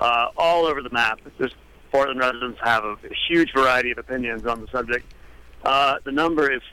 all over the map. Portland residents have a huge variety of opinions on the subject. The number is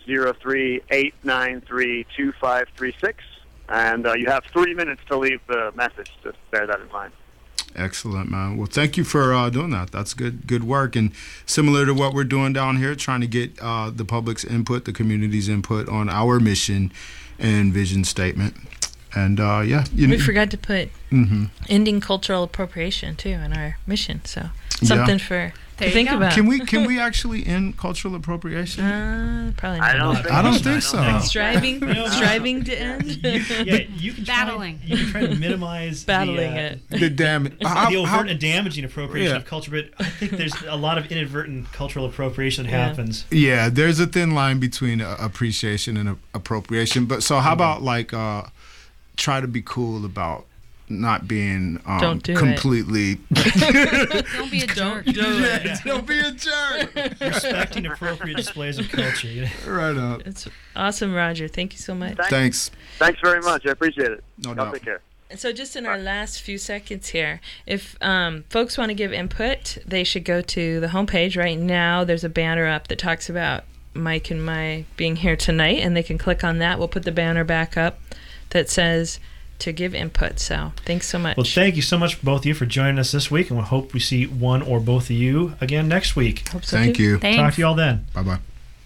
503-893-2536, and you have 3 minutes to leave the message. Just bear that in mind. Excellent, man. Well, thank you for doing that. That's good work. And similar to what we're doing down here, trying to get the public's input, the community's input on our mission and vision statement. And, we forgot to put ending cultural appropriation, too, in our mission. So something to think about. Can we actually end cultural appropriation? Probably not. I don't think so. Striving to end? You can try to minimize the damage. The overt and damaging appropriation of culture, but I think there's a lot of inadvertent cultural appropriation that happens. Yeah, there's a thin line between appreciation and appropriation. But so how about try to be cool about not being completely. Don't be a jerk. Don't be a jerk. Respecting appropriate displays of culture. Right up. It's awesome, Roger. Thank you so much. Thanks very much. I appreciate it. No doubt. Take care. So just in our last few seconds here, if folks want to give input, they should go to the homepage. Right now, there's a banner up that talks about Mike and my being here tonight, and they can click on that. We'll put the banner back up that says to give input. So thanks so much. Well, thank you so much, both of you, for joining us this week, and we hope we see one or both of you again next week. Hope so Thank too. you. Thanks. Talk to you all then. Bye-bye.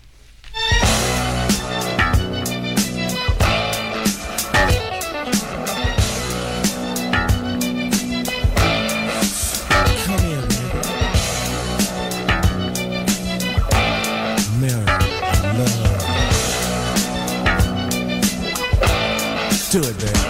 Do it, baby.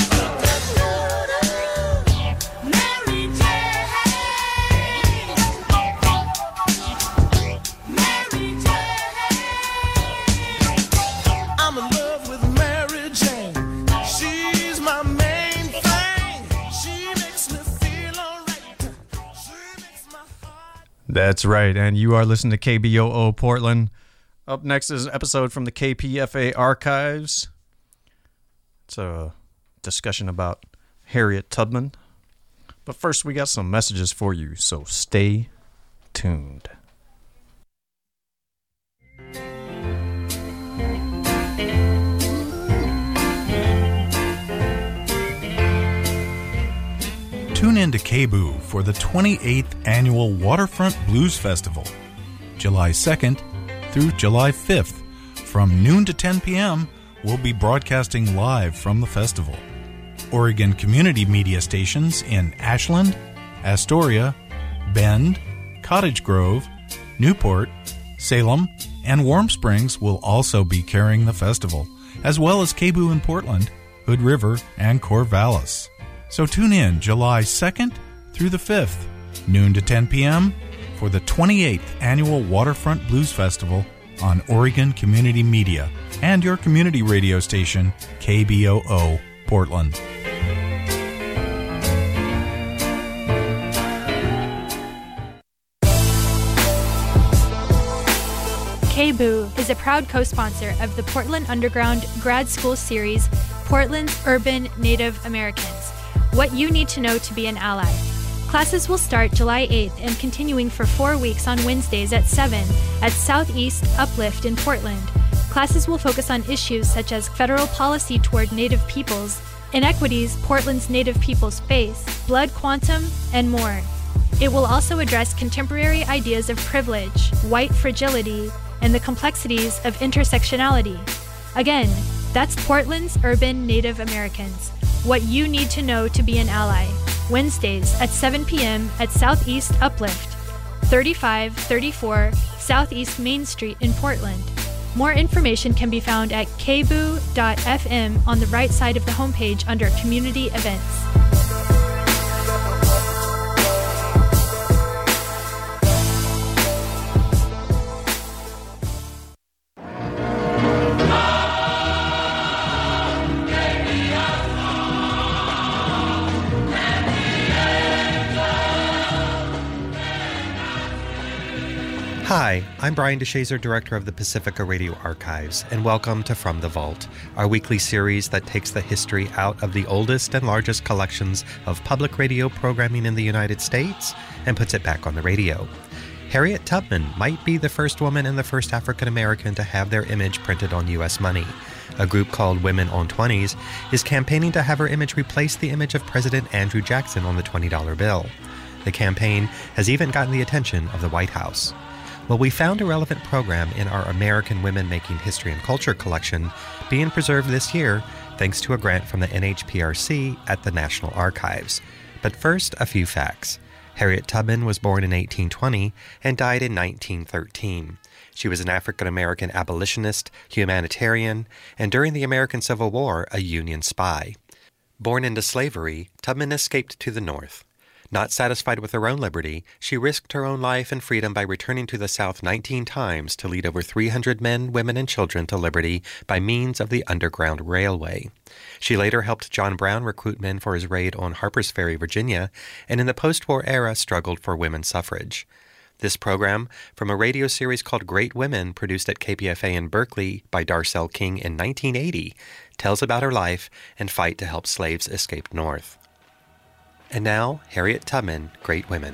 I'm in love with Mary Jane. She's my main thing. She makes me feel alright. She makes my heart. That's right, and you are listening to KBOO Portland. Up next is an episode from the KPFA archives. It's a discussion about Harriet Tubman. But first, we got some messages for you, so stay tuned. Tune in to KBOO for the 28th Annual Waterfront Blues Festival, July 2nd through July 5th. From noon to 10 p.m., we'll be broadcasting live from the festival. Oregon community media stations in Ashland, Astoria, Bend, Cottage Grove, Newport, Salem, and Warm Springs will also be carrying the festival, as well as KBOO in Portland, Hood River, and Corvallis. So tune in July 2nd through the 5th, noon to 10 p.m., for the 28th Annual Waterfront Blues Festival on Oregon Community Media and your community radio station, KBOO Portland. KBOO is a proud co-sponsor of the Portland Underground Grad School Series, Portland's Urban Native Americans. What you need to know to be an ally. Classes will start July 8th and continuing for 4 weeks on Wednesdays at 7 at Southeast Uplift in Portland. Classes will focus on issues such as federal policy toward Native peoples, inequities Portland's Native peoples face, blood quantum, and more. It will also address contemporary ideas of privilege, white fragility, and the complexities of intersectionality. Again, that's Portland's Urban Native Americans. What you need to know to be an ally. Wednesdays at 7 p.m. at Southeast Uplift, 3534 Southeast Main Street in Portland. More information can be found at kboo.fm on the right side of the homepage under Community Events. Hi, I'm Brian DeShazer, Director of the Pacifica Radio Archives, and welcome to From the Vault, our weekly series that takes the history out of the oldest and largest collections of public radio programming in the United States and puts it back on the radio. Harriet Tubman might be the first woman and the first African American to have their image printed on U.S. money. A group called Women on 20s is campaigning to have her image replace the image of President Andrew Jackson on the $20 bill. The campaign has even gotten the attention of the White House. Well, we found a relevant program in our American Women Making History and Culture collection being preserved this year thanks to a grant from the NHPRC at the National Archives. But first, a few facts. Harriet Tubman was born in 1820 and died in 1913. She was an African-American abolitionist, humanitarian, and during the American Civil War, a Union spy. Born into slavery, Tubman escaped to the North. Not satisfied with her own liberty, she risked her own life and freedom by returning to the South 19 times to lead over 300 men, women, and children to liberty by means of the Underground Railway. She later helped John Brown recruit men for his raid on Harper's Ferry, Virginia, and in the post-war era struggled for women's suffrage. This program, from a radio series called Great Women, produced at KPFA in Berkeley by Darcel King in 1980, tells about her life and fight to help slaves escape north. And now, Harriet Tubman, Great Women.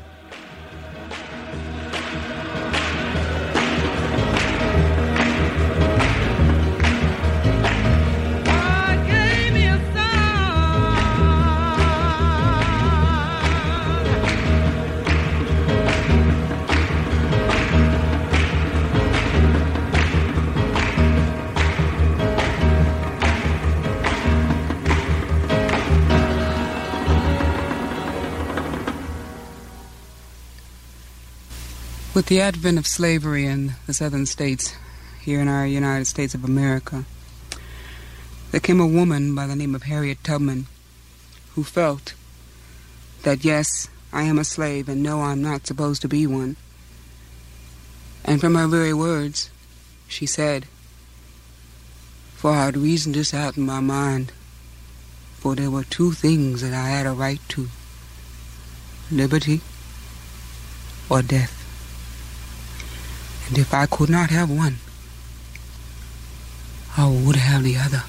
With the advent of slavery in the southern states, here in our United States of America, there came a woman by the name of Harriet Tubman who felt that, yes, I am a slave, and no, I'm not supposed to be one. And from her very words, she said, "For I had reasoned this out in my mind, for there were two things that I had a right to, liberty or death. And if I could not have one, I would have the other."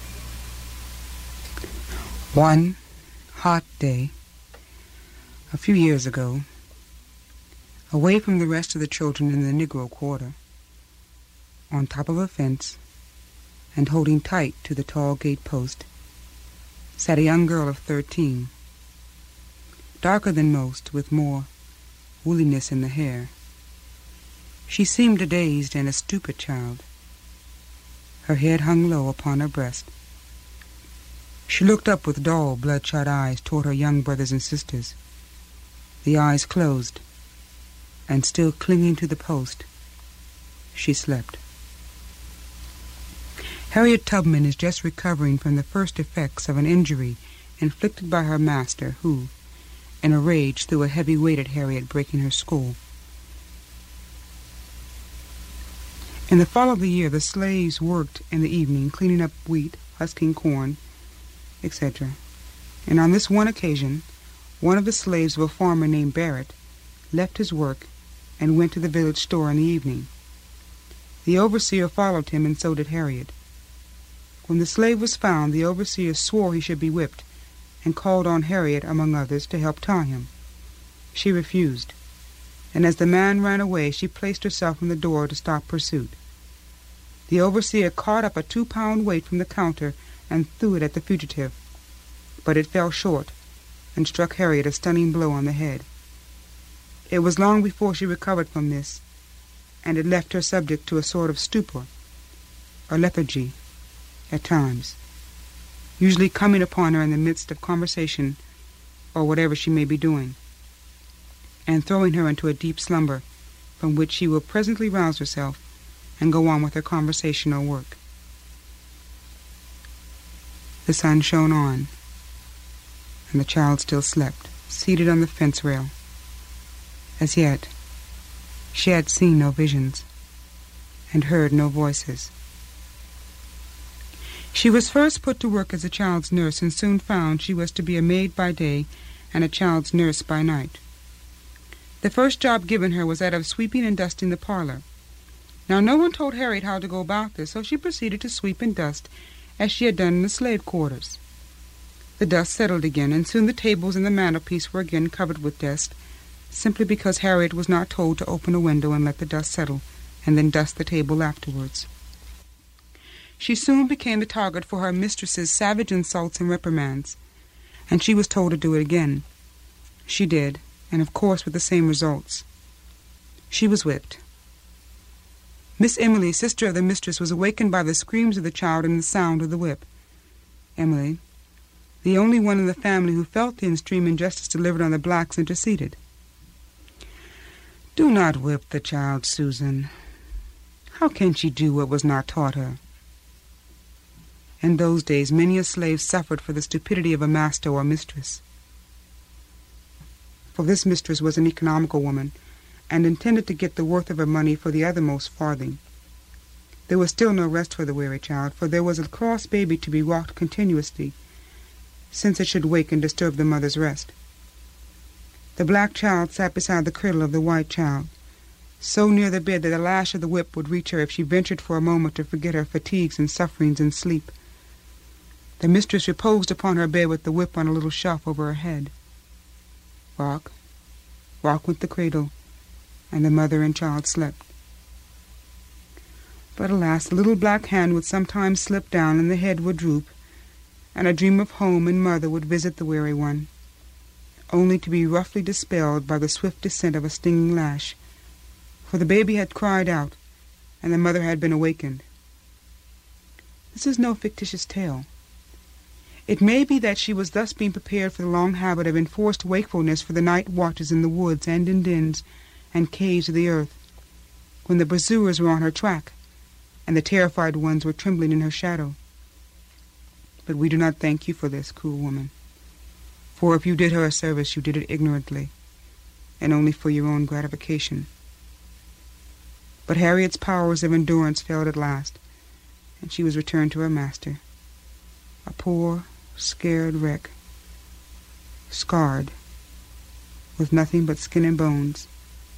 One hot day, a few years ago, away from the rest of the children in the Negro quarter, on top of a fence and holding tight to the tall gate post, sat a young girl of 13, darker than most, with more woolliness in the hair. She seemed a dazed and a stupid child. Her head hung low upon her breast. She looked up with dull, bloodshot eyes toward her young brothers and sisters. The eyes closed, and still clinging to the post, she slept. Harriet Tubman is just recovering from the first effects of an injury inflicted by her master, who, in a rage, threw a heavy weight at Harriet, breaking her skull. In the fall of the year, the slaves worked in the evening, cleaning up wheat, husking corn, etc. And on this one occasion, one of the slaves of a farmer named Barrett left his work and went to the village store in the evening. The overseer followed him, and so did Harriet. When the slave was found, the overseer swore he should be whipped, and called on Harriet, among others, to help tie him. She refused, and as the man ran away, she placed herself in the door to stop pursuit. The overseer caught up a 2-pound weight from the counter and threw it at the fugitive, but it fell short and struck Harriet a stunning blow on the head. It was long before she recovered from this, and it left her subject to a sort of stupor, or lethargy, at times, usually coming upon her in the midst of conversation or whatever she may be doing, and throwing her into a deep slumber from which she will presently rouse herself and go on with her conversation or work. The sun shone on, and the child still slept, seated on the fence rail. As yet, she had seen no visions and heard no voices. She was first put to work as a child's nurse, and soon found she was to be a maid by day and a child's nurse by night. The first job given her was that of sweeping and dusting the parlor. Now, no one told Harriet how to go about this, so she proceeded to sweep and dust as she had done in the slave quarters. The dust settled again, and soon the tables and the mantelpiece were again covered with dust, simply because Harriet was not told to open a window and let the dust settle, and then dust the table afterwards. She soon became the target for her mistress's savage insults and reprimands, and she was told to do it again. She did, and of course with the same results. She was whipped. Miss Emily, sister of the mistress, was awakened by the screams of the child and the sound of the whip. Emily, the only one in the family who felt the extreme injustice delivered on the blacks, interceded. "Do not whip the child, Susan. How can she do what was not taught her?" In those days, many a slave suffered for the stupidity of a master or mistress. For this mistress was an economical woman, and intended to get the worth of her money for the uttermost farthing. There was still no rest for the weary child, for there was a cross baby to be rocked continuously, since it should wake and disturb the mother's rest. The black child sat beside the cradle of the white child, so near the bed that the lash of the whip would reach her if she ventured for a moment to forget her fatigues and sufferings in sleep. The mistress reposed upon her bed with the whip on a little shelf over her head. Rock, rock went the cradle, and the mother and child slept. But alas, the little black hand would sometimes slip down and the head would droop, and a dream of home and mother would visit the weary one, only to be roughly dispelled by the swift descent of a stinging lash, for the baby had cried out, and the mother had been awakened. This is no fictitious tale. It may be that she was thus being prepared for the long habit of enforced wakefulness for the night watches in the woods and in dens and caves of the earth, when the pursuers were on her track, and the terrified ones were trembling in her shadow. But we do not thank you for this, cruel woman, for if you did her a service, you did it ignorantly, and only for your own gratification. But Harriet's powers of endurance failed at last, and she was returned to her master, a poor, scared wreck, scarred, with nothing but skin and bones.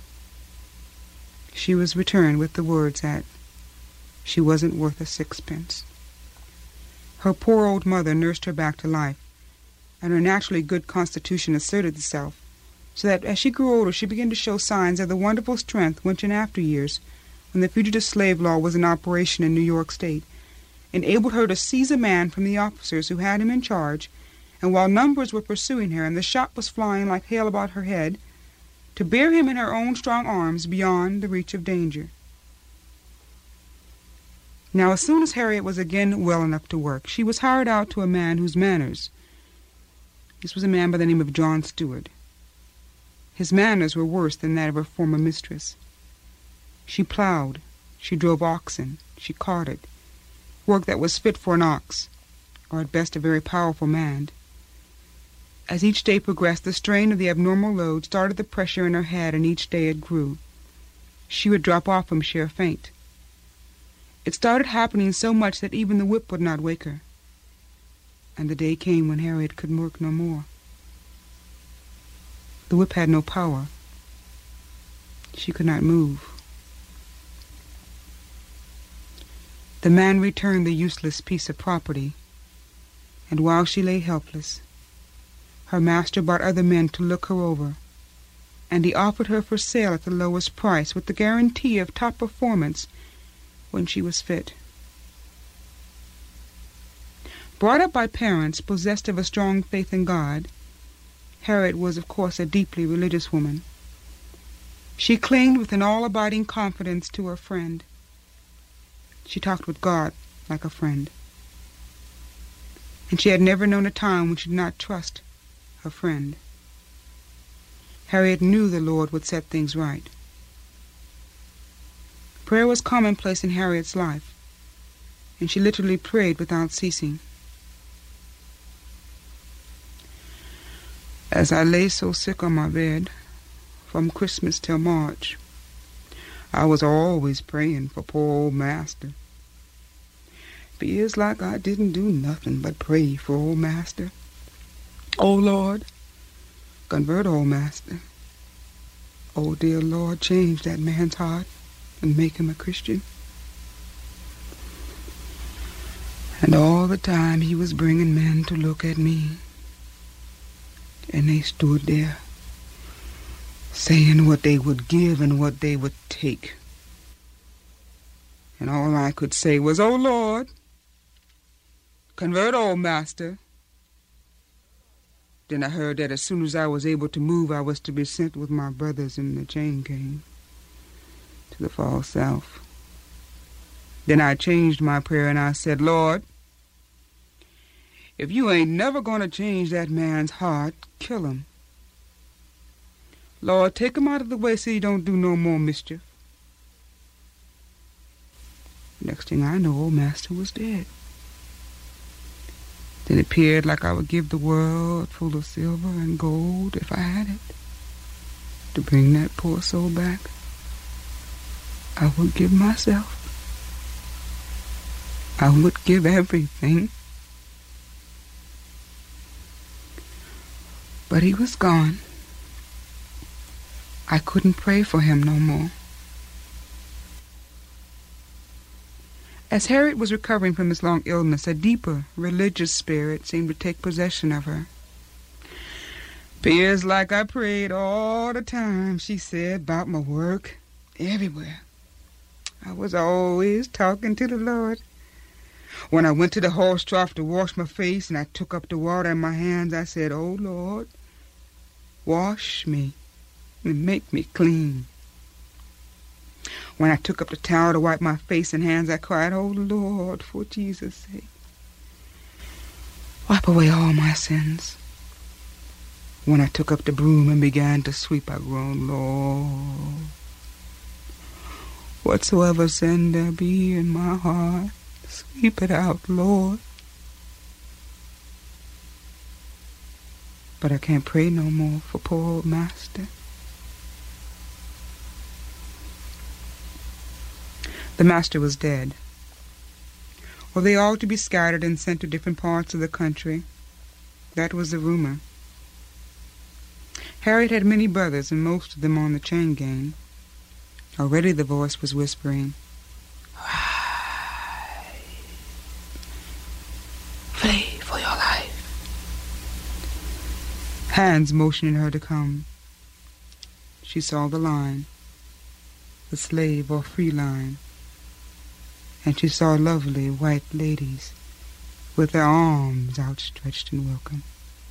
She was returned with the words that she wasn't worth a sixpence. Her poor old mother nursed her back to life, and her naturally good constitution asserted itself, so that as she grew older she began to show signs of the wonderful strength which in after years, when the fugitive slave law was in operation in New York State, enabled her to seize a man from the officers who had him in charge, and while numbers were pursuing her and the shot was flying like hail about her head, to bear him in her own strong arms beyond the reach of danger. Now, as soon as Harriet was again well enough to work, she was hired out to a man whose manners— this was a man by the name of John Stewart. His manners were worse than that of her former mistress. She plowed, she drove oxen, she carted, work that was fit for an ox, or at best a very powerful man. As each day progressed, the strain of the abnormal load started the pressure in her head, and each day it grew. She would drop off from sheer faint. It started happening so much that even the whip would not wake her. And the day came when Harriet could work no more. The whip had no power. She could not move. The man returned the useless piece of property, and while she lay helpless, her master brought other men to look her over, and he offered her for sale at the lowest price with the guarantee of top performance when she was fit. Brought up by parents possessed of a strong faith in God, Harriet was, of course, a deeply religious woman. She clinged with an all-abiding confidence to her friend. She talked with God like a friend. And she had never known a time when she did not trust her friend. Harriet knew the Lord would set things right. Prayer was commonplace in Harriet's life, and she literally prayed without ceasing. As I lay so sick on my bed, from Christmas till March, I was always praying for poor old master. Feels like I didn't do nothing but pray for old master. Oh, Lord, convert old master. Oh, dear Lord, change that man's heart and make him a Christian. And all the time he was bringing men to look at me. And they stood there, saying what they would give and what they would take. And all I could say was, "Oh, Lord, convert old master." Then I heard that as soon as I was able to move, I was to be sent with my brothers in the chain gang to the far south. Then I changed my prayer and I said, "Lord, if you ain't never going to change that man's heart, kill him. Lord, take him out of the way so he don't do no more mischief." Next thing I know, old master was dead. Then it appeared like I would give the world full of silver and gold, if I had it, to bring that poor soul back. I would give myself. I would give everything. But he was gone. I couldn't pray for him no more. As Harriet was recovering from his long illness, a deeper religious spirit seemed to take possession of her. "'Pears like I prayed all the time," she said, "about my work, everywhere. I was always talking to the Lord. When I went to the horse trough to wash my face and I took up the water in my hands, I said, 'Oh, Lord, wash me and make me clean.' When I took up the towel to wipe my face and hands, I cried, 'Oh, Lord, for Jesus' sake, wipe away all my sins.' When I took up the broom and began to sweep, I groaned, 'Lord, whatsoever sin there be in my heart, sweep it out, Lord.' But I can't pray no more for poor old master." The master was dead. Were they all to be scattered and sent to different parts of the country? That was the rumor. Harriet had many brothers, and most of them on the chain gang. Already the voice was whispering, "Flee for your life." Hands motioning her to come. She saw the line, the slave or free line, and she saw lovely white ladies with their arms outstretched in welcome.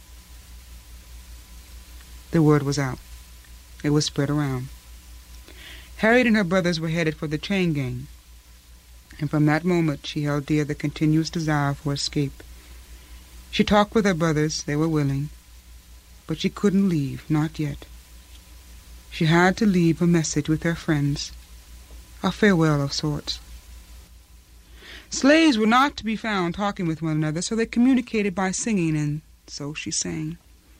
The word was out. It was spread around. Harriet and her brothers were headed for the chain gang, and from that moment she held dear the continuous desire for escape. She talked with her brothers. They were willing, but she couldn't leave, not yet. She had to leave a message with her friends, a farewell of sorts. Slaves were not to be found talking with one another, so they communicated by singing, and so she sang.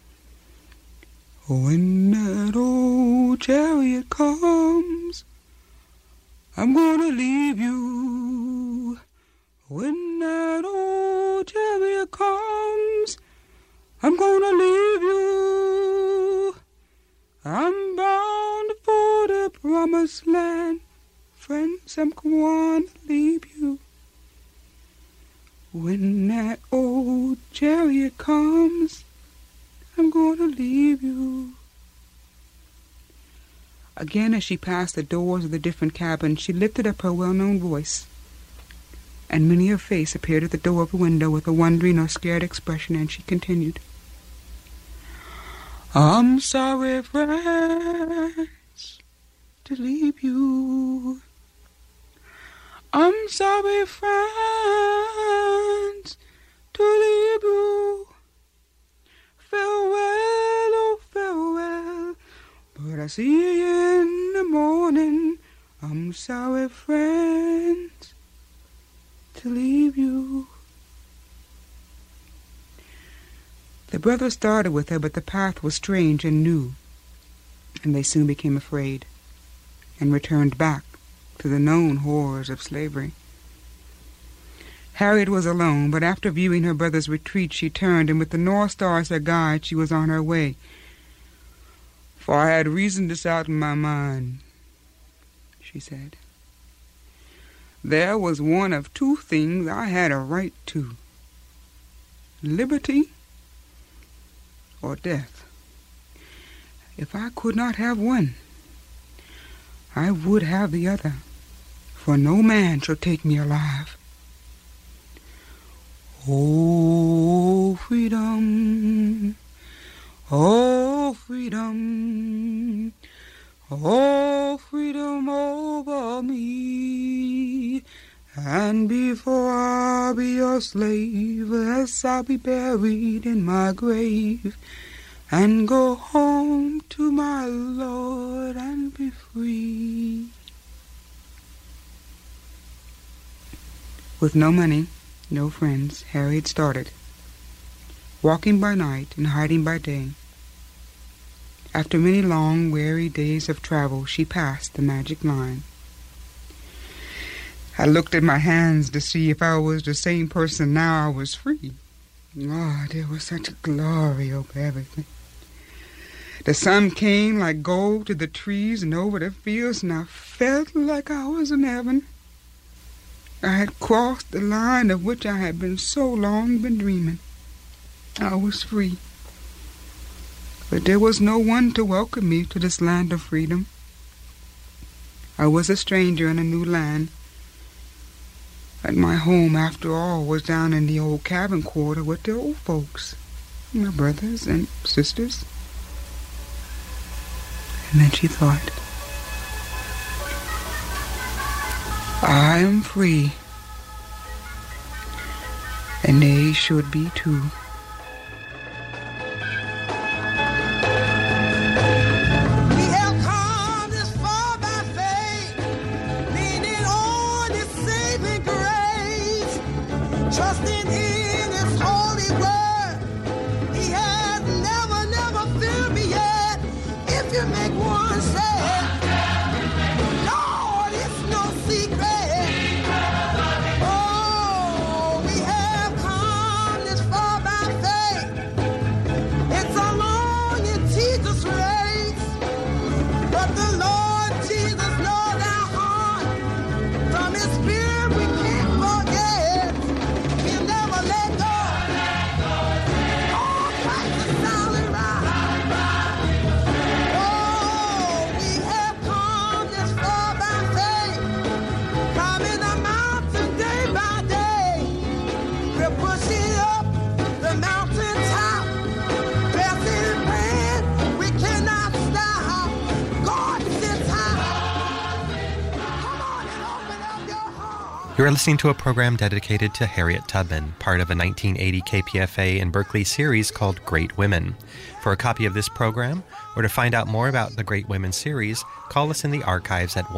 "When that old chariot comes, I'm gonna leave you. When that old chariot comes, I'm gonna leave you. I'm bound for the promised land. Friends, I'm gonna leave you. When that old chariot comes, I'm gonna leave you." Again, as she passed the doors of the different cabins, she lifted up her well-known voice, and many a face appeared at the door of a window with a wondering or scared expression, and she continued, "I'm sorry, friends, to leave you. I'm sorry, friends, to leave you. Farewell, oh farewell, but I see you in the morning. I'm sorry, friends, to leave you." The brothers started with her, but the path was strange and new, and they soon became afraid and returned back to the known horrors of slavery. Harriet was alone, but after viewing her brother's retreat, she turned, and with the North Star as her guide, she was on her way. For I had reasoned this out in my mind, she said. There was one of two things I had a right to: liberty or death. If I could not have one, I would have the other, for no man shall take me alive. Oh, freedom, oh, freedom, oh, freedom over me. And before I be a slave, yes, I'll be buried in my grave and go home to my Lord and be free. With no money, no friends, Harriet started, walking by night and hiding by day. After many long, weary days of travel, she passed the magic line. I looked at my hands to see if I was the same person now I was free. Oh, there was such a glory over everything. The sun came like gold to the trees and over the fields, and I felt like I was in heaven. I had crossed the line of which I had been so long been dreaming. I was free. But there was no one to welcome me to this land of freedom. I was a stranger in a new land. And my home, after all, was down in the old cabin quarter with the old folks, my brothers and sisters. And then she thought, I am free, and they should be too. You're listening to a program dedicated to Harriet Tubman, part of a 1980 KPFA in Berkeley series called Great Women. For a copy of this program, or to find out more about the Great Women series, call us in the archives at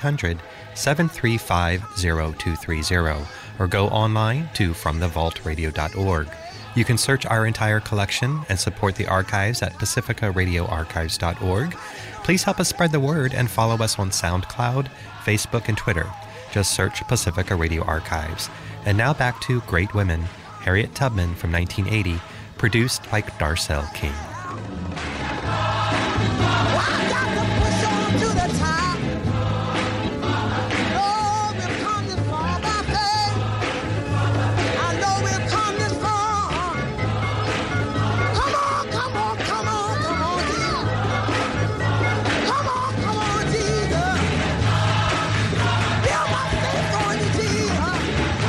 1-800-735-0230, or go online to FromTheVaultRadio.org. You can search our entire collection and support the archives at PacificaRadioArchives.org. Please help us spread the word and follow us on SoundCloud, Facebook, and Twitter. Just search Pacifica Radio Archives. And now back to Great Women, Harriet Tubman from 1980, produced by Darcel King.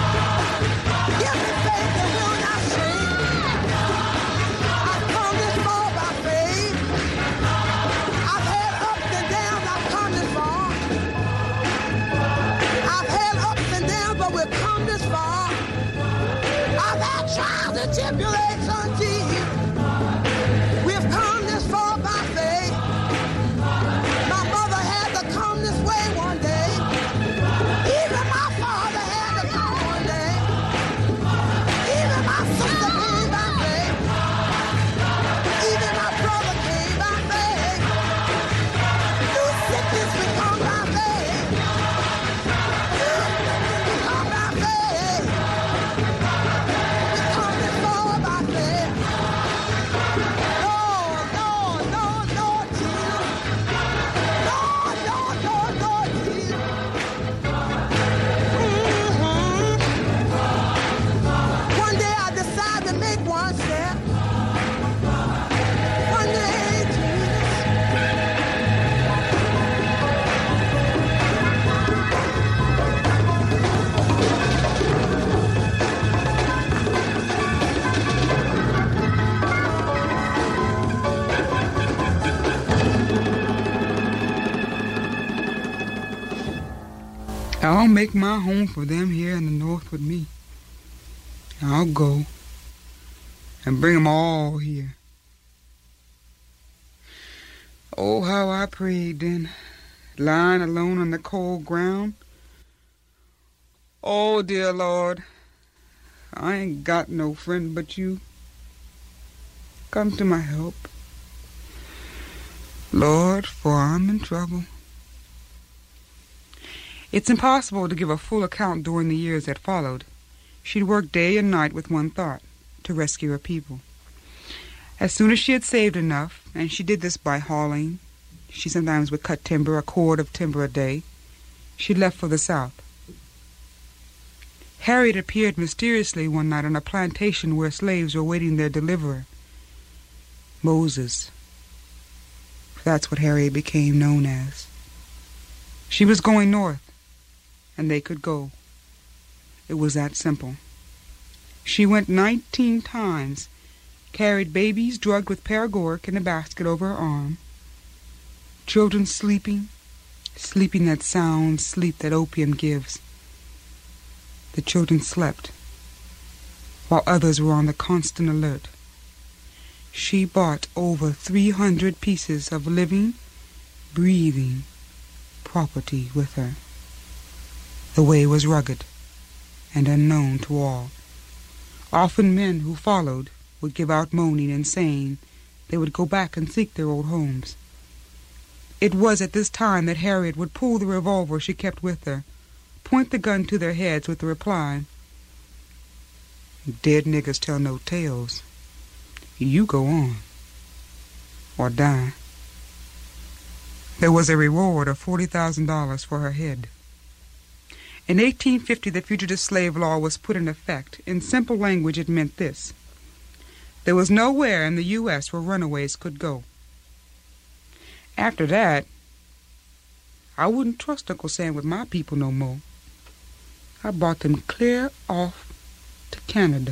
Come this far. I'll make my home for them here in the north with me. I'll go and bring them all here. Oh, how I prayed then, lying alone on the cold ground. Oh, dear Lord, I ain't got no friend but you. Come to my help, Lord, for I'm in trouble. It's impossible to give a full account during the years that followed. She'd worked day and night with one thought, to rescue her people. As soon as she had saved enough, and she did this by hauling, she sometimes would cut timber, a cord of timber a day, she left for the South. Harriet appeared mysteriously one night on a plantation where slaves were waiting their deliverer, Moses. That's what Harriet became known as. She was going north, and they could go. It was that simple. She went 19 times, carried babies drugged with paregoric in a basket over her arm, children sleeping that sound sleep that opium gives. The children slept, while others were on the constant alert. She bought over 300 pieces of living, breathing property with her. The way was rugged and unknown to all. Often men who followed would give out moaning and saying they would go back and seek their old homes. It was at this time that Harriet would pull the revolver she kept with her, point the gun to their heads with the reply, "Dead niggers tell no tales. You go on, or die." There was a reward of $40,000 for her head. In 1850, the Fugitive Slave Law was put in effect. In simple language, it meant this: there was nowhere in the U.S. where runaways could go. After that, I wouldn't trust Uncle Sam with my people no more. I brought them clear off to Canada.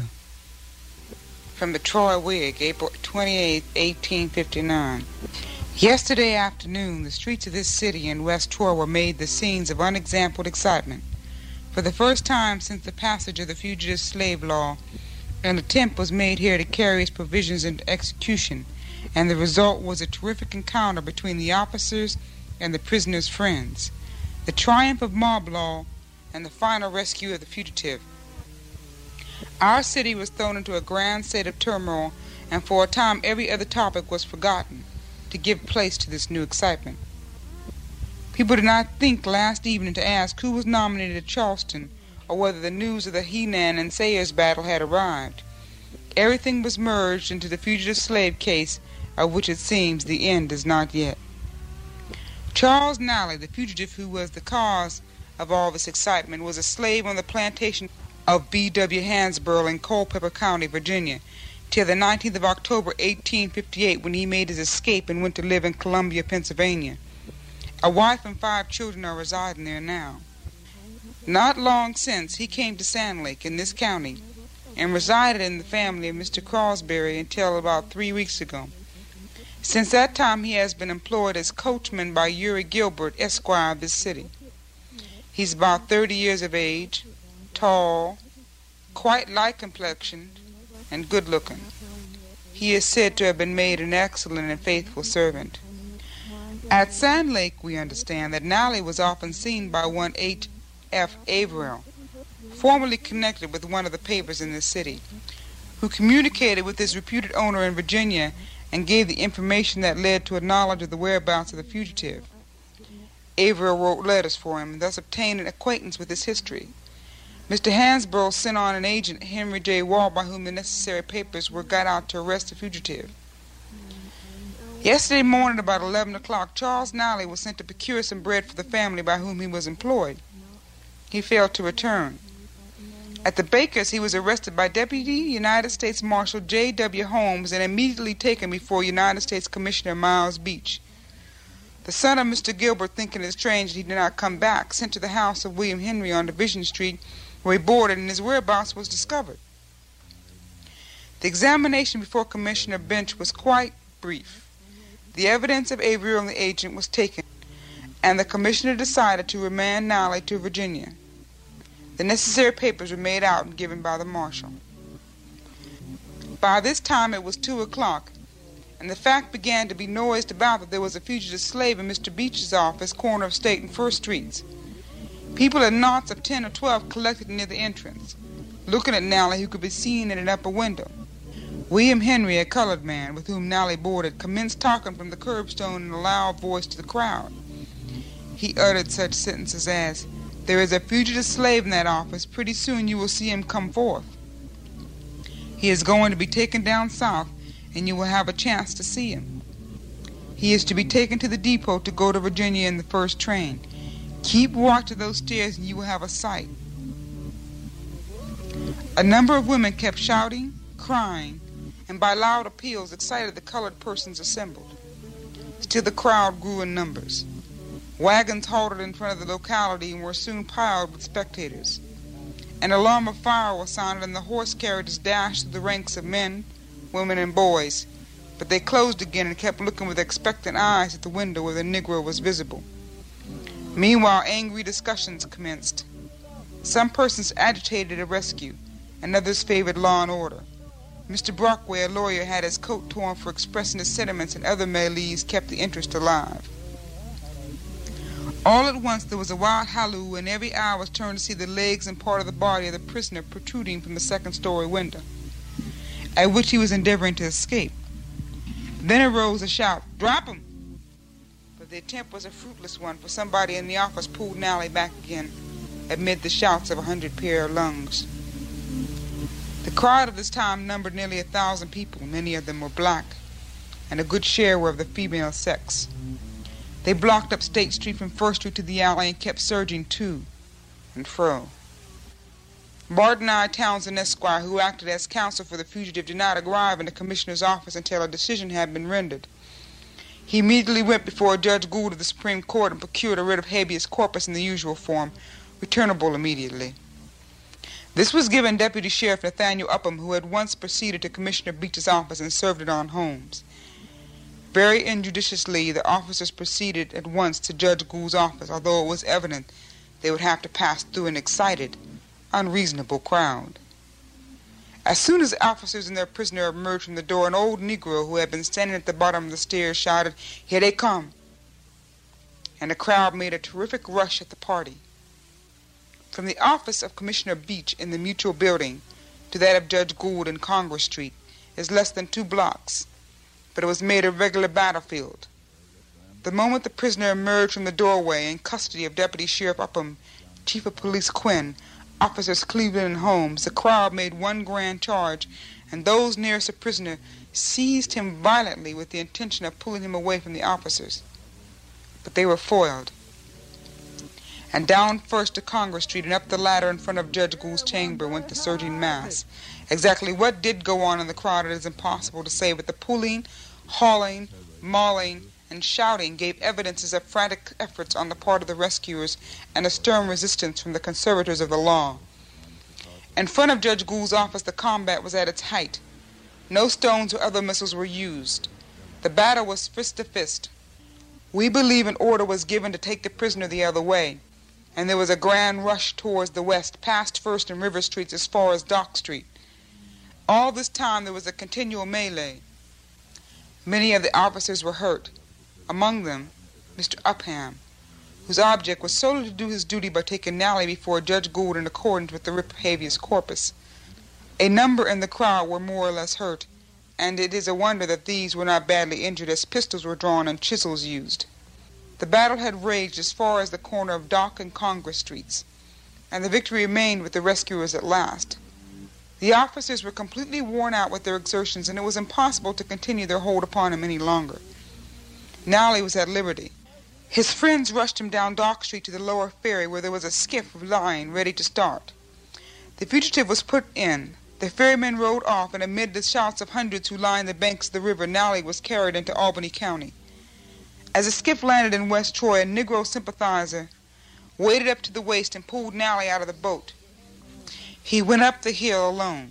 From the Troy Whig, April 28, 1859. Yesterday afternoon, the streets of this city in West Troy were made the scenes of unexampled excitement. For the first time since the passage of the Fugitive Slave Law, an attempt was made here to carry its provisions into execution, and the result was a terrific encounter between the officers and the prisoners' friends, the triumph of mob law, and the final rescue of the fugitive. Our city was thrown into a grand state of turmoil, and for a time every other topic was forgotten to give place to this new excitement. People did not think last evening to ask who was nominated at Charleston, or whether the news of the Heenan and Sayers battle had arrived. Everything was merged into the fugitive slave case, of which it seems the end is not yet. Charles Nally, the fugitive who was the cause of all this excitement, was a slave on the plantation of B.W. Hansborough in Culpeper County, Virginia, till the 19th of October, 1858, when he made his escape and went to live in Columbia, Pennsylvania. A wife and 5 children are residing there now. Not long since, he came to Sand Lake in this county and resided in the family of Mr. Crosby until about 3 weeks ago. Since that time, he has been employed as coachman by Uri Gilbert, Esquire of this city. He's about 30 years of age, tall, quite light complexioned, and good-looking. He is said to have been made an excellent and faithful servant. At Sand Lake, we understand that Nally was often seen by one H.F. Averill, formerly connected with one of the papers in this city, who communicated with his reputed owner in Virginia and gave the information that led to a knowledge of the whereabouts of the fugitive. Averill wrote letters for him and thus obtained an acquaintance with his history. Mr. Hansborough sent on an agent, Henry J. Wall, by whom the necessary papers were got out to arrest the fugitive. Yesterday morning, about 11 o'clock, Charles Nally was sent to procure some bread for the family by whom he was employed. He failed to return. At the baker's, he was arrested by Deputy United States Marshal J.W. Holmes and immediately taken before United States Commissioner Miles Beach. The son of Mr. Gilbert, thinking it strange that he did not come back, sent to the house of William Henry on Division Street, where he boarded, and his whereabouts was discovered. The examination before Commissioner Bench was quite brief. The evidence of Averill and the agent was taken, and the commissioner decided to remand Nally to Virginia. The necessary papers were made out and given by the marshal. By this time it was 2 o'clock, and the fact began to be noised about that there was a fugitive slave in Mr. Beach's office, corner of State and First Streets. People in knots of 10 or 12 collected near the entrance, looking at Nally, who could be seen in an upper window. William Henry, a colored man with whom Nally boarded, commenced talking from the curbstone in a loud voice to the crowd. He uttered such sentences as, "There is a fugitive slave in that office. Pretty soon you will see him come forth. He is going to be taken down south, and you will have a chance to see him. He is to be taken to the depot to go to Virginia in the first train. Keep watch of those stairs and you will have a sight." A number of women kept shouting, crying, and by loud appeals excited the colored persons assembled. Still the crowd grew in numbers. Wagons halted in front of the locality and were soon piled with spectators. An alarm of fire was sounded and the horse carriages dashed through the ranks of men, women, and boys, but they closed again and kept looking with expectant eyes at the window where the Negro was visible. Meanwhile, angry discussions commenced. Some persons agitated a rescue, and others favored law and order. Mr. Brockway, a lawyer, had his coat torn for expressing his sentiments, and other melees kept the interest alive. All at once there was a wild halloo, and every eye was turned to see the legs and part of the body of the prisoner protruding from the second-story window, at which he was endeavoring to escape. Then arose a shout, "Drop him!" But the attempt was a fruitless one, for somebody in the office pulled Nally back again, amid the shouts of 100 pair of lungs. The crowd of this time numbered nearly 1,000 people. Many of them were black, and a good share were of the female sex. They blocked up State Street from First Street to the alley and kept surging to and fro. Barton I. Townsend, Esquire, who acted as counsel for the fugitive, did not arrive in the commissioner's office until a decision had been rendered. He immediately went before Judge Gould of the Supreme Court and procured a writ of habeas corpus in the usual form, returnable immediately. This was given Deputy Sheriff Nathaniel Upham, who had once proceeded to Commissioner Beach's office and served it on Holmes. Very injudiciously, the officers proceeded at once to Judge Gould's office, although it was evident they would have to pass through an excited, unreasonable crowd. As soon as the officers and their prisoner emerged from the door, an old Negro who had been standing at the bottom of the stairs shouted, "Here they come!" And the crowd made a terrific rush at the party. From the office of Commissioner Beach in the Mutual Building to that of Judge Gould in Congress Street is less than 2 blocks, but it was made a regular battlefield. The moment the prisoner emerged from the doorway in custody of Deputy Sheriff Upham, Chief of Police Quinn, Officers Cleveland and Holmes, the crowd made one grand charge, and those nearest the prisoner seized him violently with the intention of pulling him away from the officers. But they were foiled. And down first to Congress Street and up the ladder in front of Judge Gould's chamber went the surging mass. Exactly what did go on in the crowd it is impossible to say, but the pulling, hauling, mauling, and shouting gave evidences of frantic efforts on the part of the rescuers and a stern resistance from the conservators of the law. In front of Judge Gould's office the combat was at its height. No stones or other missiles were used. The battle was fist to fist. We believe an order was given to take the prisoner the other way, and there was a grand rush towards the west, past First and River Streets as far as Dock Street. All this time there was a continual melee. Many of the officers were hurt, among them Mr. Upham, whose object was solely to do his duty by taking Nally before Judge Gould in accordance with the writ of habeas corpus. A number in the crowd were more or less hurt, and it is a wonder that these were not badly injured, as pistols were drawn and chisels used. The battle had raged as far as the corner of Dock and Congress Streets, and the victory remained with the rescuers at last. The officers were completely worn out with their exertions, and it was impossible to continue their hold upon him any longer. Nally was at liberty. His friends rushed him down Dock Street to the lower ferry, where there was a skiff lying ready to start. The fugitive was put in. The ferryman rowed off, and amid the shouts of hundreds who lined the banks of the river, Nally was carried into Albany County. As the skiff landed in West Troy, a Negro sympathizer waded up to the waist and pulled Nally out of the boat. He went up the hill alone,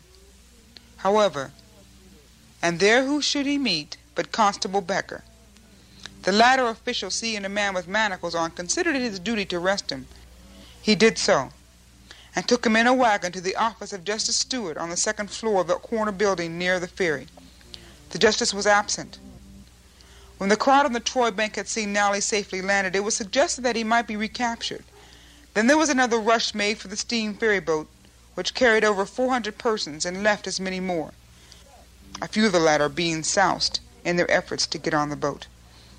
however, and there who should he meet but Constable Becker. The latter official, seeing a man with manacles on, considered it his duty to arrest him. He did so, and took him in a wagon to the office of Justice Stewart on the second floor of the corner building near the ferry. The justice was absent. When the crowd on the Troy bank had seen Nally safely landed, it was suggested that he might be recaptured. Then there was another rush made for the steam ferry boat, which carried over 400 persons and left as many more, a few of the latter being soused in their efforts to get on the boat.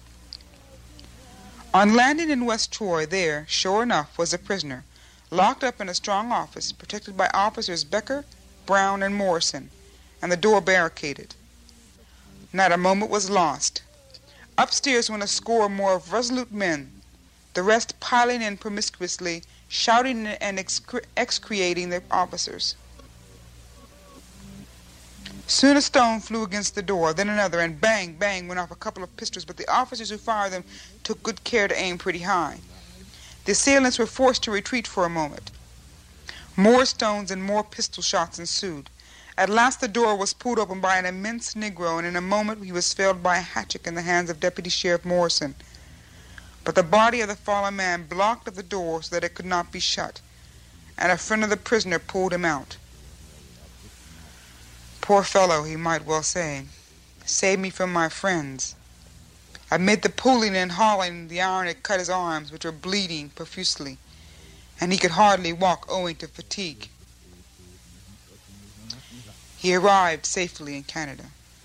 On landing in West Troy, there, sure enough, was a prisoner, locked up in a strong office, protected by officers Becker, Brown, and Morrison, and the door barricaded. Not a moment was lost. Upstairs went a score more of resolute men, the rest piling in promiscuously, shouting and excreting the officers. Soon a stone flew against the door, then another, and bang, bang went off a couple of pistols, but the officers who fired them took good care to aim pretty high. The assailants were forced to retreat for a moment. More stones and more pistol shots ensued. At last the door was pulled open by an immense Negro, and in a moment he was felled by a hatchet in the hands of Deputy Sheriff Morrison. But the body of the fallen man blocked up the door so that it could not be shut, and a friend of the prisoner pulled him out. Poor fellow, he might well say, save me from my friends. Amid the pulling and hauling, the iron had cut his arms, which were bleeding profusely, and he could hardly walk owing to fatigue. He arrived safely in Canada.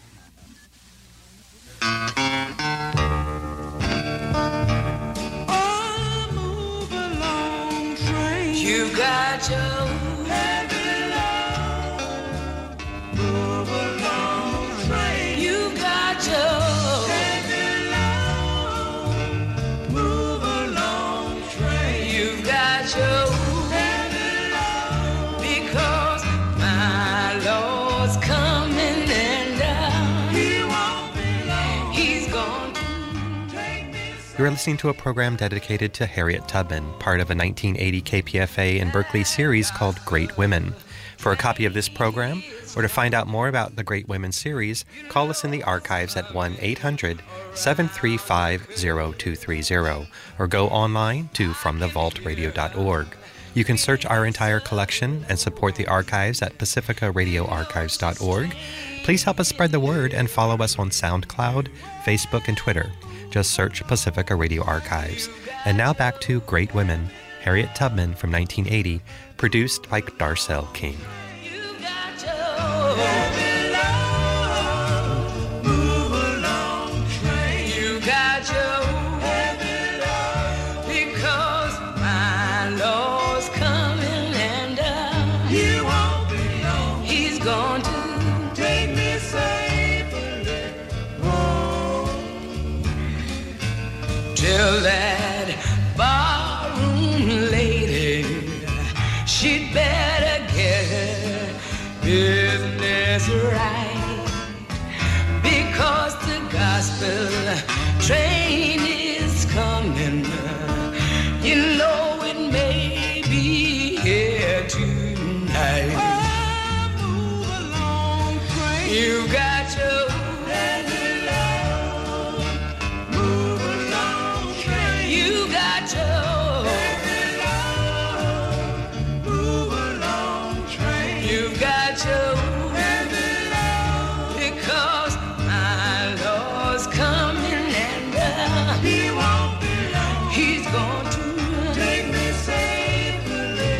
Oh, move along, train. You got your heavy load. Move along, train. You got your heavy load. Move along, train. You got your heavy load. Because my Lord's coming and he won't be long. He's going to take me. You're listening to a program dedicated to Harriet Tubman, part of a 1980 KPFA in Berkeley series called Great Women. For a copy of this program, or to find out more about the Great Women series, call us in the archives at 1-800-735-0230, or go online to fromthevaultradio.org. You can search our entire collection and support the archives at pacificaradioarchives.org. Please help us spread the word and follow us on SoundCloud, Facebook, and Twitter. Just search Pacifica Radio Archives. And now back to Great Women, Harriet Tubman from 1980, produced by Darcel King. You got your heavy load. Move along, train. You got your heavy load. Because my Lord's coming and he won't be long. He's going to take me safely home. Till that barroom lady, she'd better get her business right, because the gospel train is coming. You know it may be here tonight. Oh, move along, train. You got your heavy load. Move along, train. You got your heavy load. Move along, train. You got your heavy load. Because my Lord's coming and he won't be long. He's going to take me safely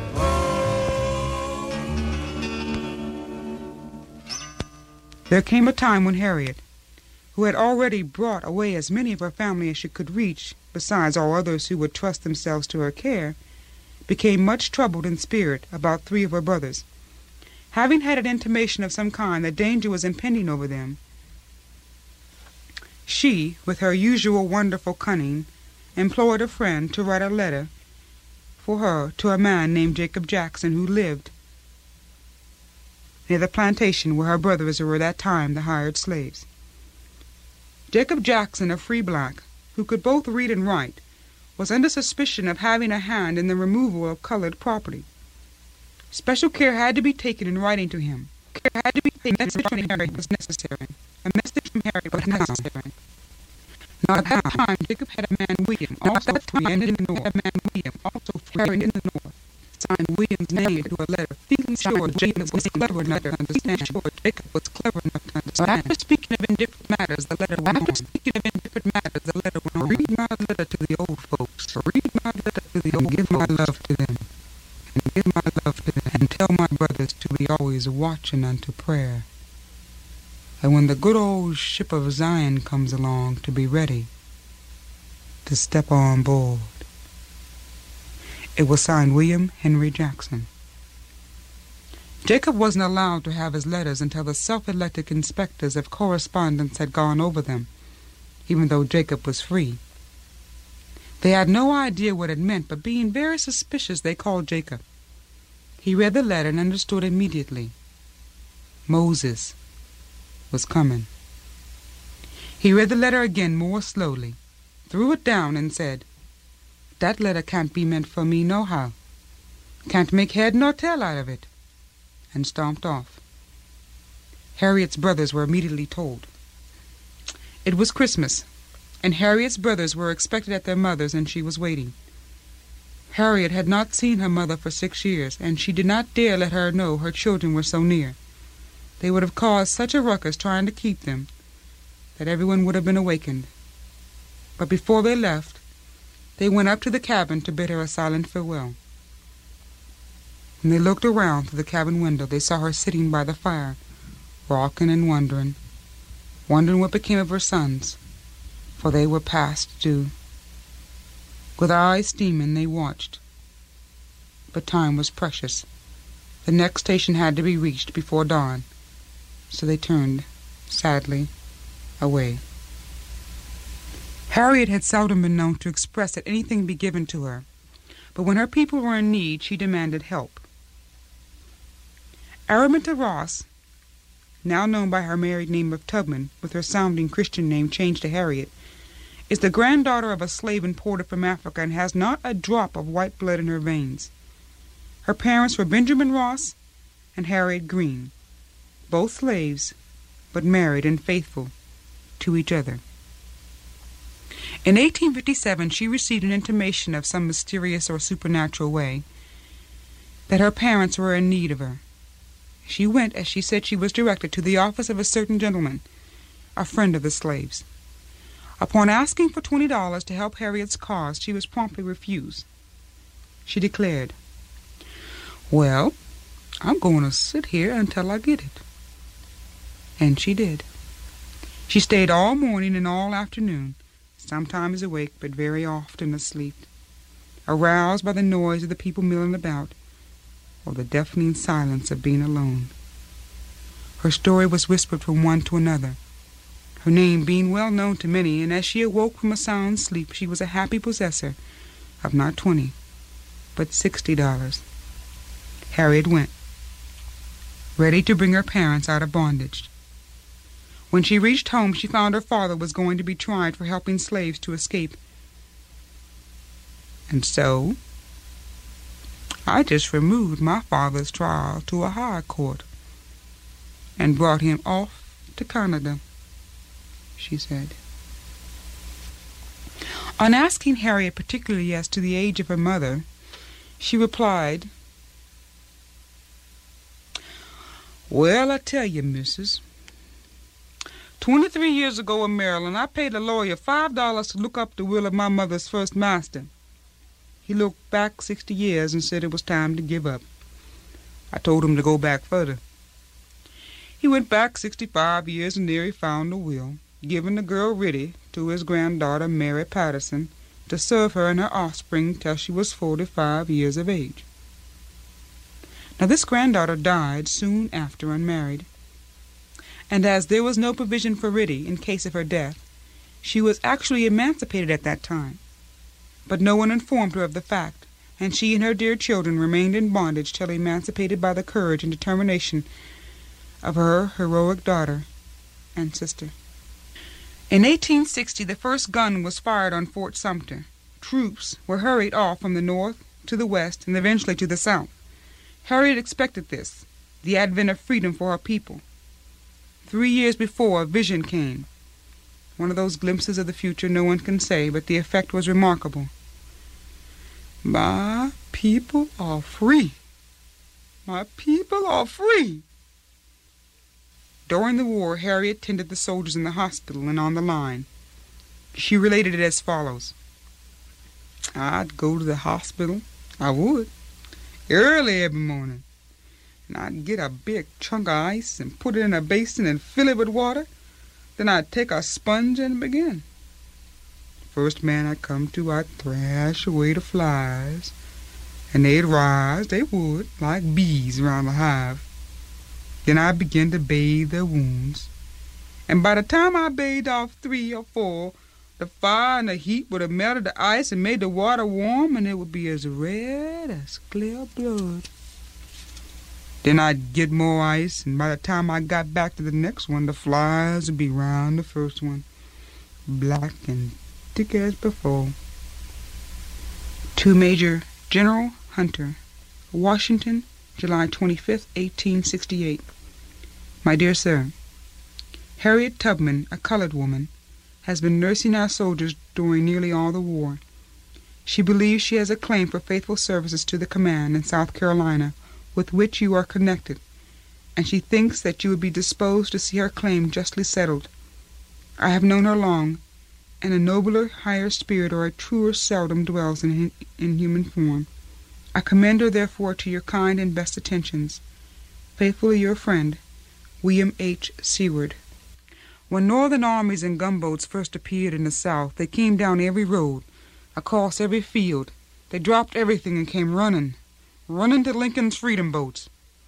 home. There came a time when Harriet, who had already brought away as many of her family as she could reach, besides all others who would trust themselves to her care, became much troubled in spirit about 3 of her brothers. Having had an intimation of some kind that danger was impending over them, she, with her usual wonderful cunning, employed a friend to write a letter for her to a man named Jacob Jackson, who lived near the plantation where her brothers were at that time the hired slaves. Jacob Jackson, a free black, who could both read and write, was under suspicion of having a hand in the removal of colored property. Special care had to be taken in writing to him. Care had to be taken. A message from Harry was necessary. A message from Harry was necessary. Now at that time, Jacob had a man William, also free and in the north. A man William, also free and in the north. Signed William's name to a letter, feeling sure Jacob was clever enough to understand. So after speaking of indifferent matters, the letter went on. Read my letter to the old folks. And give my love to them. And tell my brothers to be always watching unto prayer. And when the good old ship of Zion comes along, to be ready to step on board. It was signed William Henry Jackson. Jacob wasn't allowed to have his letters until the self-elected inspectors of correspondence had gone over them, even though Jacob was free. They had no idea what it meant, but being very suspicious, they called Jacob. He read the letter and understood immediately. Moses was coming. He read the letter again more slowly, threw it down, and said, "That letter can't be meant for me nohow. Can't make head nor tail out of it," and stomped off. Harriet's brothers were immediately told. It was Christmas, and Harriet's brothers were expected at their mother's, and she was waiting. Harriet had not seen her mother for 6 years, and she did not dare let her know her children were so near. They would have caused such a ruckus trying to keep them that everyone would have been awakened. But before they left, they went up to the cabin to bid her a silent farewell. When they looked around through the cabin window, they saw her sitting by the fire, rocking and wondering what became of her sons, for they were past due. With eyes steaming, they watched. But time was precious. The next station had to be reached before dawn, so they turned, sadly, away. Harriet had seldom been known to express that anything be given to her, but when her people were in need, she demanded help. Araminta Ross, now known by her married name of Tubman, with her sounding Christian name changed to Harriet, is the granddaughter of a slave imported from Africa and has not a drop of white blood in her veins. Her parents were Benjamin Ross and Harriet Green, both slaves, but married and faithful to each other. In 1857, she received an intimation of some mysterious or supernatural way that her parents were in need of her. She went, as she said she was directed, to the office of a certain gentleman, a friend of the slaves. Upon asking for $20 to help Harriet's cause, she was promptly refused. She declared, "Well, I'm going to sit here until I get it." And she did. She stayed all morning and all afternoon, sometimes awake but very often asleep, aroused by the noise of the people milling about or the deafening silence of being alone. Her story was whispered from one to another, her name being well known to many, and as she awoke from a sound sleep, she was a happy possessor of not $20, but $60. Harriet went, ready to bring her parents out of bondage. When she reached home, she found her father was going to be tried for helping slaves to escape. And so, I just removed my father's trial to a high court and brought him off to Canada, she said. On asking Harriet particularly as to the age of her mother, she replied, "Well, I tell you, missus, 23 years ago in Maryland, I paid a lawyer $5 to look up the will of my mother's first master. He looked back 60 years and said it was time to give up. I told him to go back further. He went back 65 years and there he found a will, giving the girl Riddy to his granddaughter Mary Patterson to serve her and her offspring till she was 45 years of age. Now this granddaughter died soon after unmarried, and as there was no provision for Riddy in case of her death, she was actually emancipated at that time. But no one informed her of the fact, and she and her dear children remained in bondage till emancipated by the courage and determination of her heroic daughter and sister. In 1860, the first gun was fired on Fort Sumter. Troops were hurried off from the north to the west and eventually to the south. Harriet expected this, the advent of freedom for her people. 3 years before, a vision came. one of those glimpses of the future no one can say, but the effect was remarkable. My people are free. My people are free. During the war, Harriet tended the soldiers in the hospital and on the line. She related it as follows. I'd go to the hospital, I would, early every morning, and I'd get a big chunk of ice and put it in a basin and fill it with water. Then I'd take a sponge and begin. First man I come to, I'd thrash away the flies, and they'd rise, they would, like bees around the hive. Then I'd begin to bathe their wounds, and by the time I bathed off 3 or 4, the fire and the heat would have melted the ice and made the water warm, and it would be as red as clear blood. Then I'd get more ice, and by the time I got back to the next one, the flies would be round the first one, black and thick as before. To Major General Hunter, Washington, July 25th, 1868. My dear sir, Harriet Tubman, a colored woman, has been nursing our soldiers during nearly all the war. She believes she has a claim for faithful services to the command in South Carolina with which you are connected, and she thinks that you would be disposed to see her claim justly settled. I have known her long, and a nobler, higher spirit or a truer seldom dwells in human form. I commend her, therefore, to your kind and best attentions. Faithfully your friend, William H. Seward. When northern armies and gunboats first appeared in the South, they came down every road, across every field. They dropped everything and came running to Lincoln's freedom boats.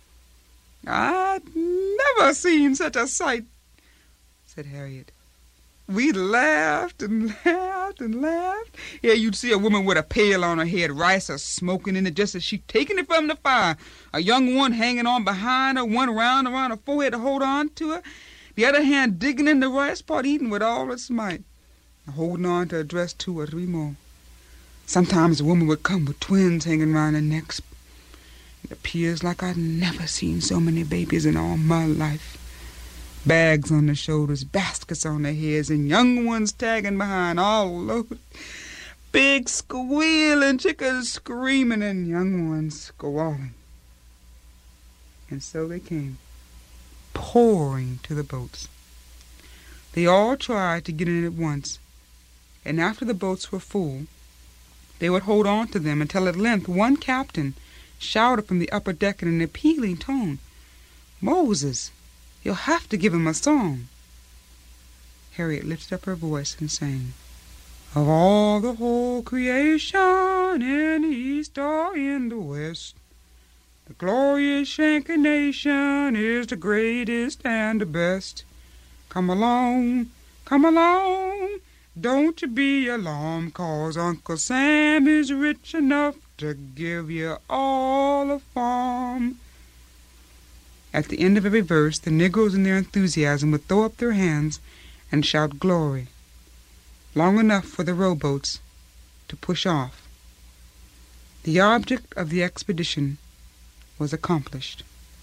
I'd never seen such a sight, said Harriet. We laughed and laughed and laughed. Yeah, you'd see a woman with a pail on her head, rice a smoking in it just as she taking it from the fire. A young one hanging on behind her, one round around her forehead to hold on to her. The other hand digging in the rice pot, eating with all its might, and holding on to a dress 2 or 3 more. Sometimes a woman would come with twins hanging around her necks. It appears like I'd never seen so many babies in all my life. Bags on their shoulders, baskets on their heads, and young ones tagging behind, all loaded. Big squealing chickens screaming, and young ones squalling. And so they came, pouring to the boats. They all tried to get in at once, and after the boats were full, they would hold on to them until at length one captain shouted from the upper deck in an appealing tone, "Moses, you'll have to give him a song." Harriet lifted up her voice and sang, "Of all the whole creation in the east or in the west, the glorious Yankee nation is the greatest and the best. Come along, don't you be alarmed, 'cause Uncle Sam is rich enough to give you all a farm." At the end of every verse, the Negroes in their enthusiasm would throw up their hands and shout glory, long enough for the rowboats to push off. The object of the expedition was accomplished.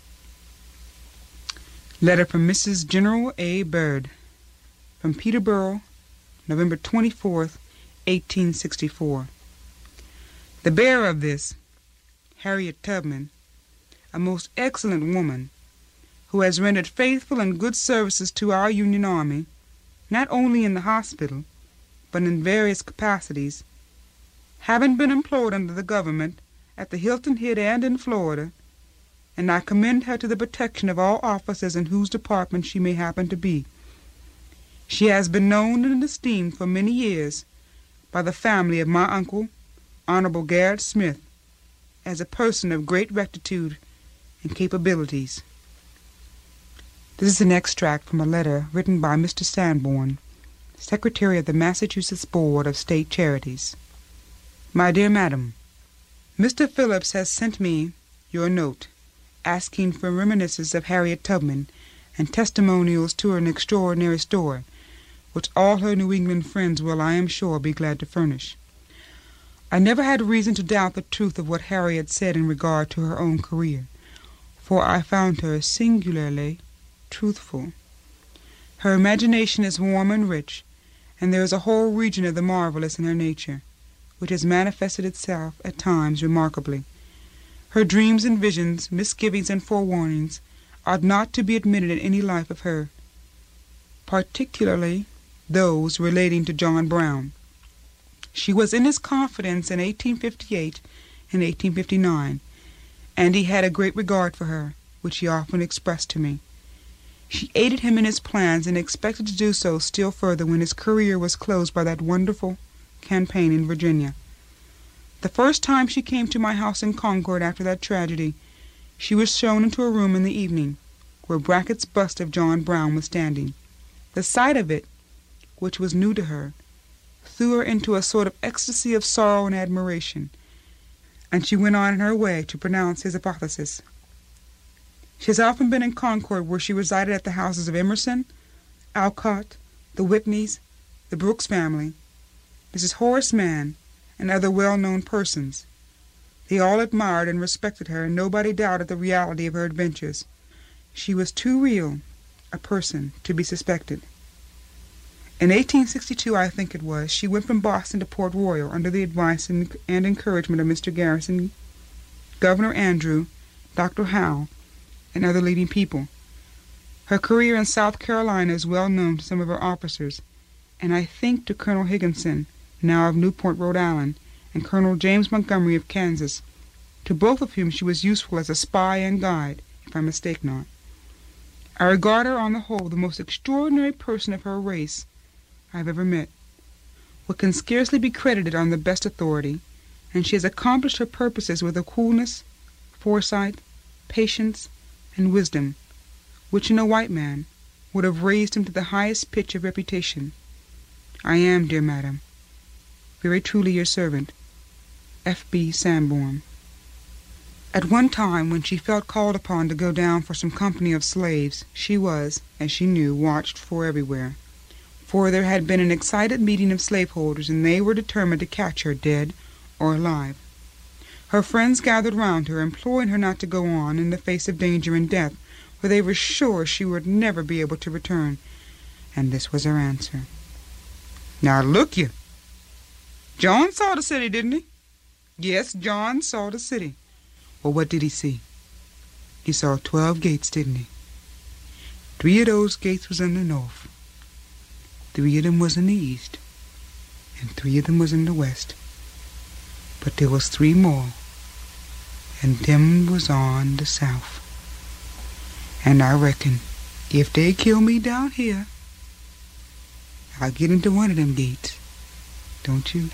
Letter from Mrs. General A. Byrd, from Peterborough, November 24th, 1864. The bearer of this, Harriet Tubman, a most excellent woman, who has rendered faithful and good services to our Union Army, not only in the hospital, but in various capacities, having been employed under the government at the Hilton Head and in Florida, and I commend her to the protection of all officers in whose department she may happen to be. She has been known and esteemed for many years by the family of my uncle, Honorable Garrett Smith, as a person of great rectitude and capabilities. This is an extract from a letter written by Mr. Sanborn, Secretary of the Massachusetts Board of State Charities. My dear Madam, Mr. Phillips has sent me your note, asking for reminiscences of Harriet Tubman and testimonials to her extraordinary story, which all her New England friends will, I am sure, be glad to furnish. I never had reason to doubt the truth of what Harriet said in regard to her own career, for I found her singularly truthful. Her imagination is warm and rich, and there is a whole region of the marvelous in her nature, which has manifested itself at times remarkably. Her dreams and visions, misgivings and forewarnings, ought not to be admitted in any life of her, particularly those relating to John Brown. She was in his confidence in 1858 and 1859, and he had a great regard for her, which he often expressed to me. She aided him in his plans and expected to do so still further when his career was closed by that wonderful campaign in Virginia. The first time she came to my house in Concord after that tragedy, she was shown into a room in the evening, where Brackett's bust of John Brown was standing. The sight of it, which was new to her, threw her into a sort of ecstasy of sorrow and admiration, and she went on in her way to pronounce his apotheosis. She has often been in Concord, where she resided at the houses of Emerson, Alcott, the Whitneys, the Brooks family, Mrs. Horace Mann, and other well-known persons. They all admired and respected her, and nobody doubted the reality of her adventures. She was too real a person to be suspected. In 1862, I think it was, she went from Boston to Port Royal under the advice and encouragement of Mr. Garrison, Governor Andrew, Dr. Howe, and other leading people. Her career in South Carolina is well known to some of her officers, and I think to Colonel Higginson, now of Newport, Rhode Island, and Colonel James Montgomery of Kansas, to both of whom she was useful as a spy and guide, if I mistake not. I regard her on the whole the most extraordinary person of her race I have ever met. What can scarcely be credited on the best authority, and she has accomplished her purposes with a coolness, foresight, patience, and wisdom, which in a white man would have raised him to the highest pitch of reputation. I am, dear madam, very truly your servant, F.B. Sanborn. At one time, when she felt called upon to go down for some company of slaves, she was, as she knew, watched for everywhere. For there had been an excited meeting of slaveholders, and they were determined to catch her dead or alive. Her friends gathered round her, imploring her not to go on in the face of danger and death, for they were sure she would never be able to return. And this was her answer. Now look you. John saw the city, didn't he? Yes, John saw the city. Well, what did he see? He saw 12 gates, didn't he? 3 of those gates was in the north. 3 of them was in the east. And 3 of them was in the west. But there was 3 more. And them was on the south. And I reckon if they kill me down here, I'll get into one of them gates. Don't you?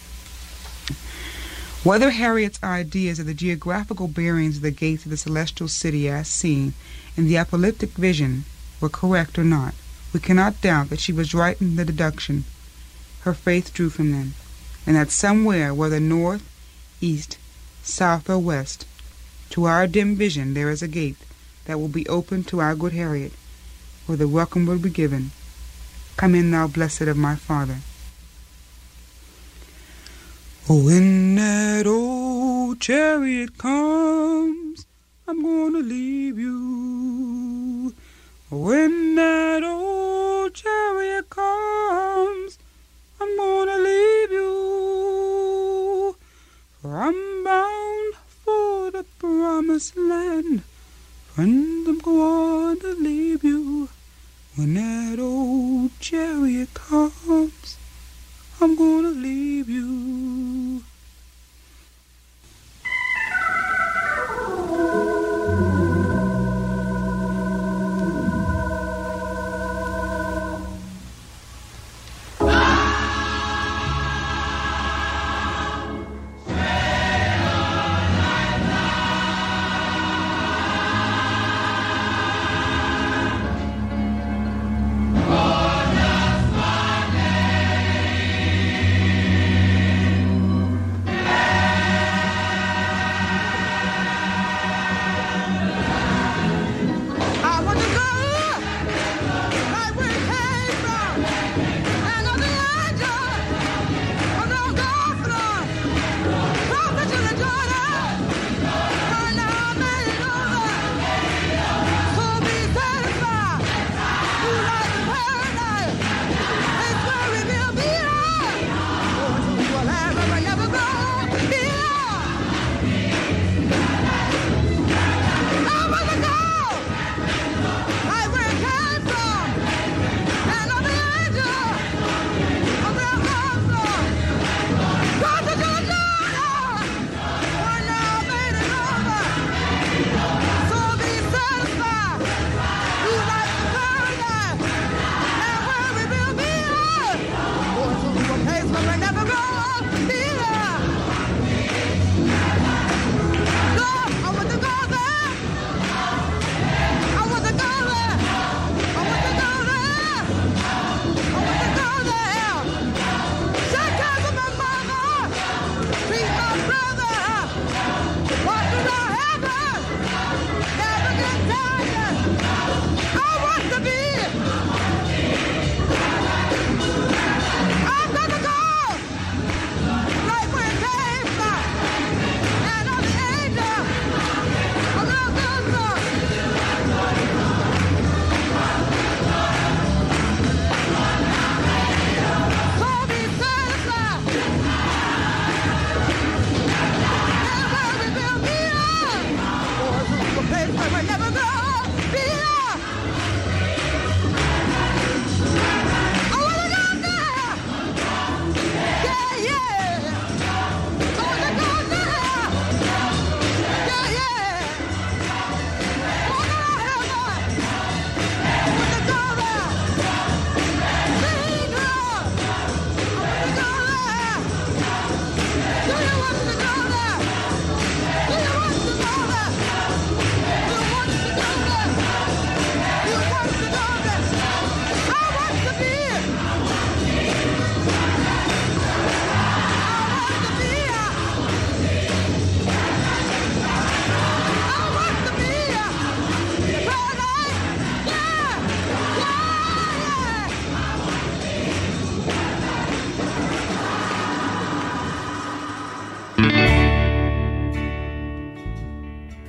Whether Harriet's ideas of the geographical bearings of the gates of the celestial city as seen in the apocalyptic vision were correct or not, we cannot doubt that she was right in the deduction her faith drew from them, and that somewhere, whether north, east, south, or west, to our dim vision there is a gate that will be opened to our good Harriet, where the welcome will be given. Come in, thou blessed of my father. Oh, when that old chariot comes, I'm gonna leave you. When that old chariot comes, I'm gonna leave you. For I'm bound for the promised land. Friend, I'm going to leave you. When that old chariot comes, I'm gonna leave you.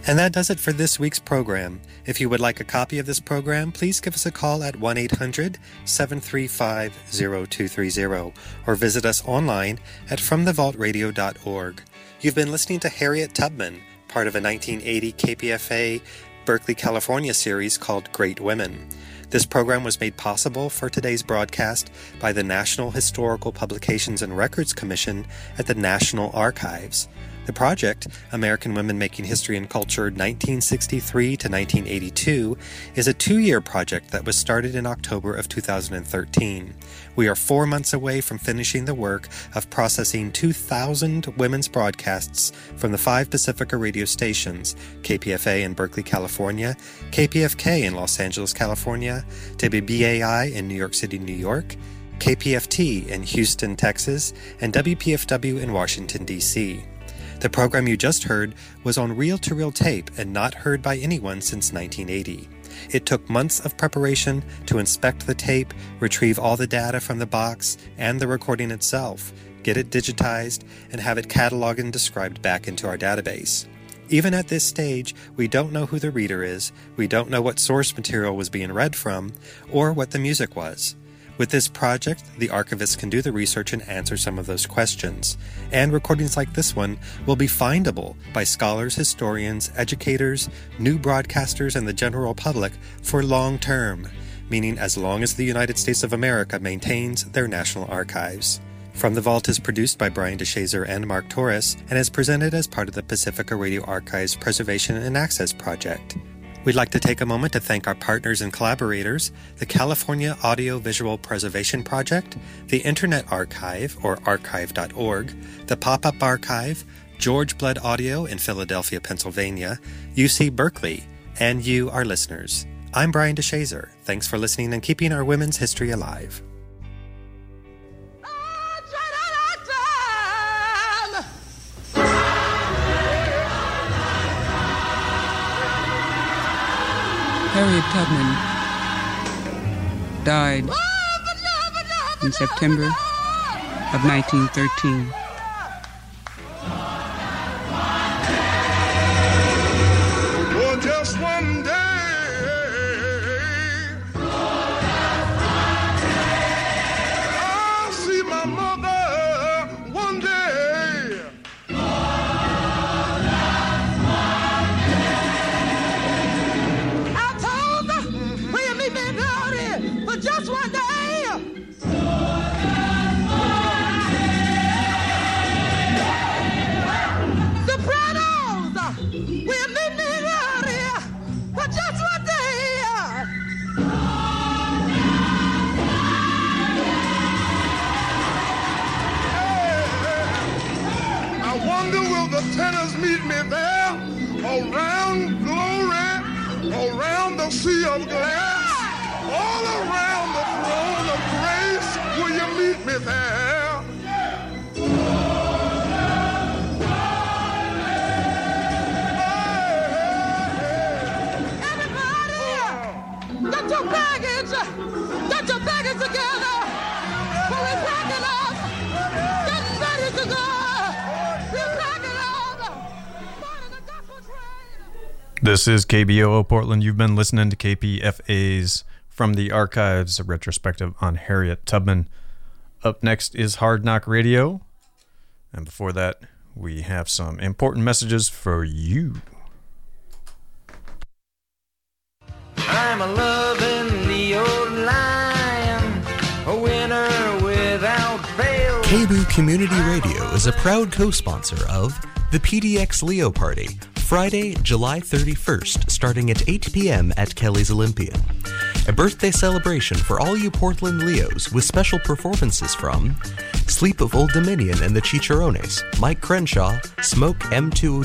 And that does it for this week's program. If you would like a copy of this program, please give us a call at 1-800-735-0230 or visit us online at fromthevaultradio.org. You've been listening to Harriet Tubman, part of a 1980 KPFA Berkeley, California series called Great Women. This program was made possible for today's broadcast by the National Historical Publications and Records Commission at the National Archives. The project, American Women Making History and Culture 1963 to 1982, is a 2-year project that was started in October of 2013. We are 4 months away from finishing the work of processing 2,000 women's broadcasts from the 5 Pacifica radio stations, KPFA in Berkeley, California, KPFK in Los Angeles, California, WBAI in New York City, New York, KPFT in Houston, Texas, and WPFW in Washington, D.C. The program you just heard was on reel-to-reel tape and not heard by anyone since 1980. It took months of preparation to inspect the tape, retrieve all the data from the box and the recording itself, get it digitized, and have it cataloged and described back into our database. Even at this stage, we don't know who the reader is, we don't know what source material was being read from, or what the music was. With this project, the archivist can do the research and answer some of those questions. And recordings like this one will be findable by scholars, historians, educators, new broadcasters, and the general public for long term, meaning as long as the United States of America maintains their national archives. From the Vault is produced by Brian DeShazer and Mark Torres and is presented as part of the Pacifica Radio Archives Preservation and Access Project. We'd like to take a moment to thank our partners and collaborators, the California Audio Visual Preservation Project, the Internet Archive, or archive.org, the Pop-Up Archive, George Blood Audio in Philadelphia, Pennsylvania, UC Berkeley, and you, our listeners. I'm Brian DeShazer. Thanks for listening and keeping our women's history alive. Harriet Tubman died in September of 1913. For just one day, I'll see my mother one day. Just one day. Sopranos, we'll meet me out here for just one day. I wonder will the tenors meet me there, around glory, around the sea of glass. All around the throne of grace, will you meet me there? Everybody, get your baggage together. For we're packing up, getting ready to go. We're packing up. This is KBOO Portland. You've been listening to KPFA's From the Archives, a retrospective on Harriet Tubman. Up next is Hard Knock Radio. And before that, we have some important messages for you. I'm a loving the old lion, a winner without fail. KBOO Community Radio is a proud co-sponsor of the PDX Leo Party, Friday, July 31st, starting at 8 p.m. at Kelly's Olympian. A birthday celebration for all you Portland Leos with special performances from Sleep of Old Dominion and the Chicharrones, Mike Crenshaw, Smoke M2